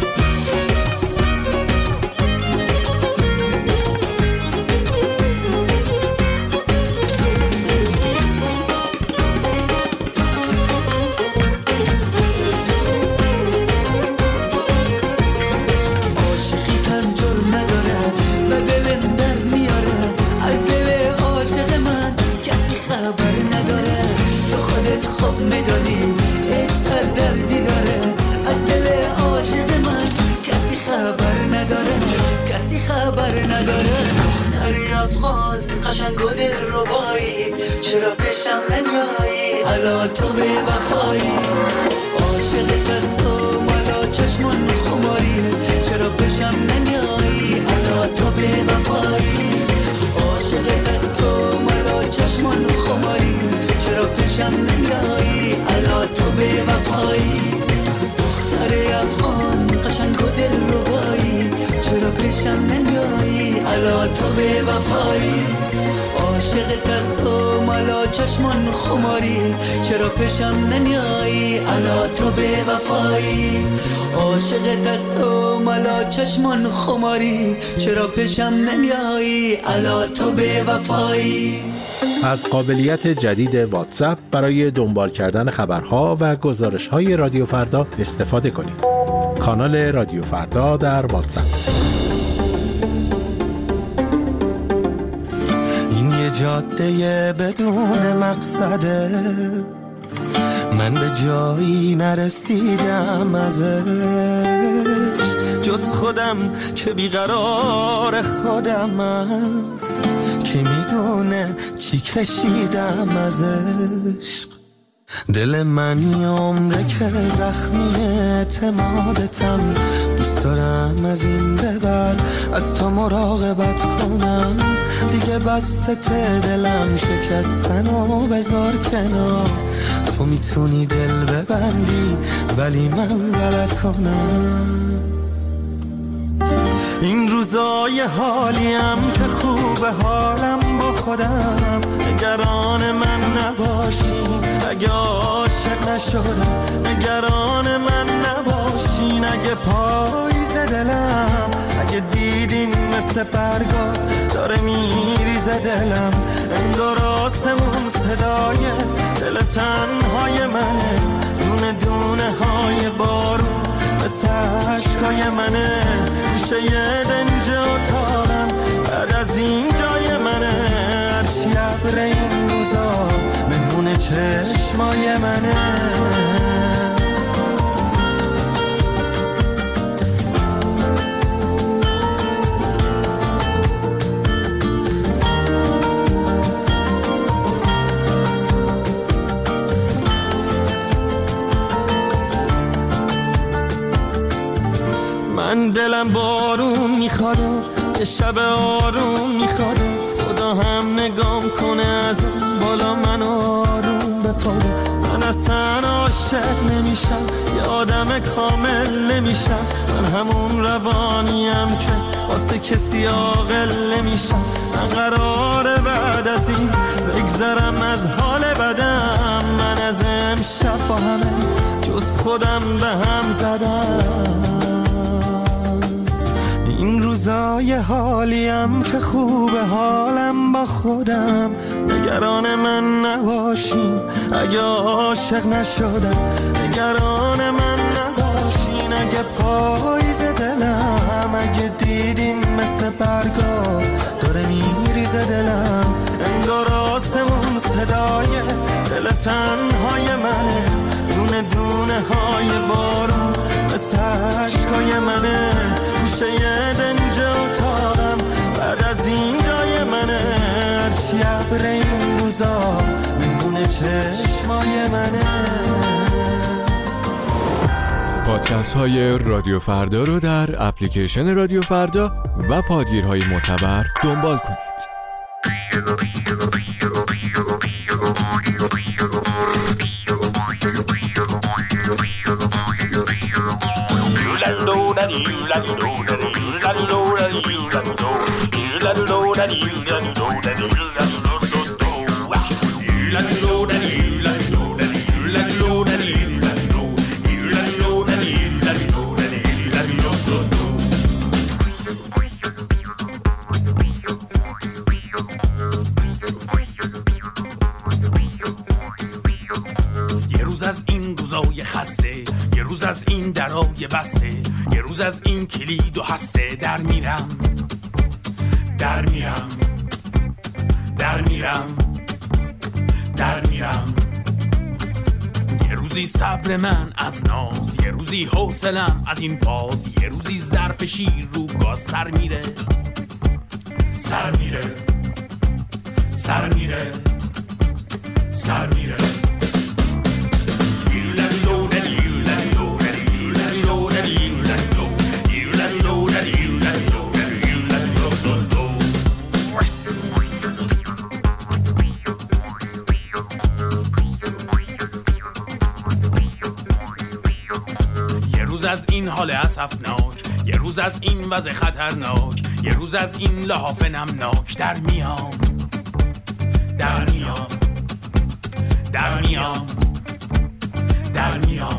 قشنگ و دل ربایی چرا پیشم نمیایی حالا تو به وفایی. عاشق دست و مالا چشمان خماری چرا پیشم نمیایی حالا تو به وفایی. عاشق دست و مالا چشمان خماری چرا پیشم نمیایی حالا تو به وفایی. دختر افغان قشنگ و دل ربایی چرا پیشم نمیایی حالا تو به وفایی. عاشق دست و مالا چشمان خماری چرا پیشم نمیایی حالا تو به وفایی. عاشق دست و مالا چشمان خماری چرا پیشم نمیایی حالا تو به وفایی. از قابلیت جدید واتساپ برای دنبال کردن خبرها و گزارش‌های رادیو فردا استفاده کنید. کانال رادیو فردا در واتساپ. این یه جاده بدون مقصده، من به جایی نرسیدم ازش، جز خودم که بیقرار خودمم، که میدونه چی کشیدم ازش. دل من یه عمره که زخمی اعتمادتم، دوست دارم از این به بعد از تو مراقبت کنم. دیگه بسته دلم شکستن و بذار کنار، تو میتونی دل ببندی ولی من غلط کنم. این روزای حالیم که خوبه حالم با خودم، نگران من نباشین اگه عاشق نشدم، نگران من نباشین اگه پاییز دلم، اگه دیدین مثل برگا داره میریزه دلم، انگار آسمون صدای دل تنهای منه، دونه دونه های بارون مثل عشقای منه، گوشه یه دنج اتاقم بعد از این جای منه، هرچی ابر این روزا مهمون چشمای منه. من دلم بارون میخواد، یه شب آروم میخواد، خدا هم نگام کنه از بالا منو آروم بپاده. من اصلا عاشق نمیشم، یه آدم کامل نمیشم، من همون روانیم که واسه کسی عاقل نمیشم. من قراره بعد از این بگذرم از حال بدم، من از امشب با همه جز خودم به هم زدم. این روزای حالیم که خوبه حالم با خودم، نگران من نباشین اگه عاشق نشدم، نگران من نباشین اگه پاییز دلم، اگه دیدین مثل برگا داره میریزه دلم، انگار آسمون صدای دل تنهای منه، دونه دونه های بارون مثل عشقای منه، گوشه یه دنج اتاقم بعد از این جای منه، هرچی ابر این روزا میمونه چشمای منه. پادکست های رادیو فردا رو در اپلیکیشن رادیو فردا و پادگیرهای معتبر دنبال کنید. روز از این درای بسته، یه روز از این کلید و هسته. در میرم در میرم در میرم در میرم. یه روزی صبر من از ناز، یه روزی حوصلم از این فاز، یه روزی ظرف شیر رو گاز سر میره سر میره سر میره سر میره. یه روز از این حال اسفناک، یه روز از این وضع خطرناک، یه روز از این لحاف نمناک. در میام در میام در میام در میام.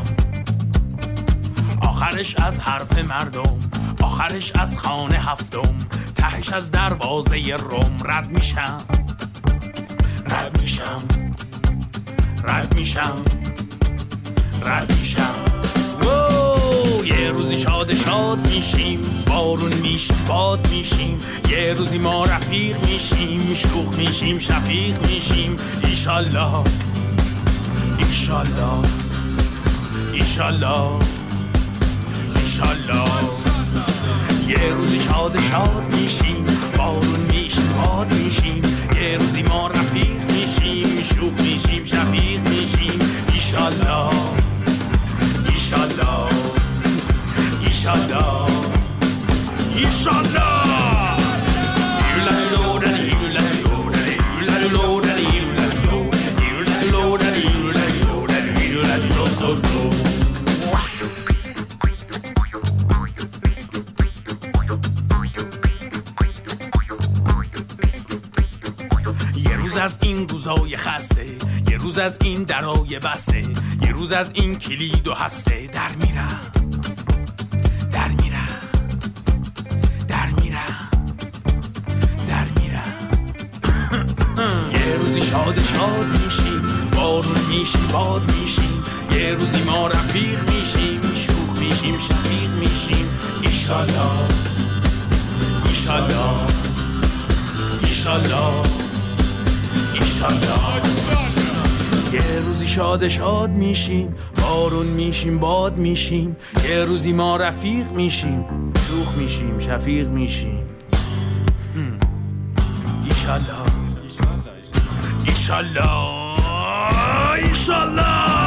آخرش از حرف مردم، آخرش از خانه هفتم، تهش از دروازه روم. رد میشم رد میشم رد میشم رد میشم. یه روزی شاد شاد میشیم، بارون میشیم باد میشیم، یه روزی ما رفیق میشیم، شوخ میشیم شفیق میشیم. ایشالله ایشالله ایشالله ایشالله. یه روزی شاد شاد میشیم، بارون میشیم باد میشیم، یه روزی ما رفیق میشیم، شوخ میشیم شفیق میشیم. ایشالله ایشالله ایشالله ایشالله. یه روز از این روزای خسته، یه روز از این درای بسته، یه روز از این کلید و هسته. در میرم در میرم در میرم در میرم. یه روزی شاد شاد میشیم، بارون میشیم باد میشیم، یه روزی ما رفیق میشیم، شوخ میشیم شفیق میشیم. ایشالله ایشالله ایشالله ایشالله. یه روزی شاد شاد میشیم، بارون میشیم باد میشیم، یه روزی ما رفیق میشیم، شوخ میشیم شفیق میشیم. ایشالله ایشالله ایشالله.